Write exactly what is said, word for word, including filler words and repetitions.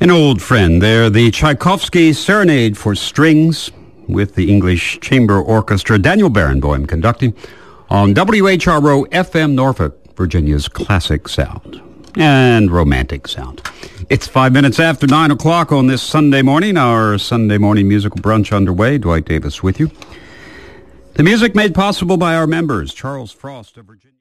An old friend there, the Tchaikovsky Serenade for Strings with the English Chamber Orchestra, Daniel Barenboim conducting on W H R O F M Norfolk, Virginia's classic sound and romantic sound. It's five minutes after nine o'clock on this Sunday morning. Our Sunday morning musical brunch underway. Dwight Davis with you. The music made possible by our members, Charles Frost of Virginia.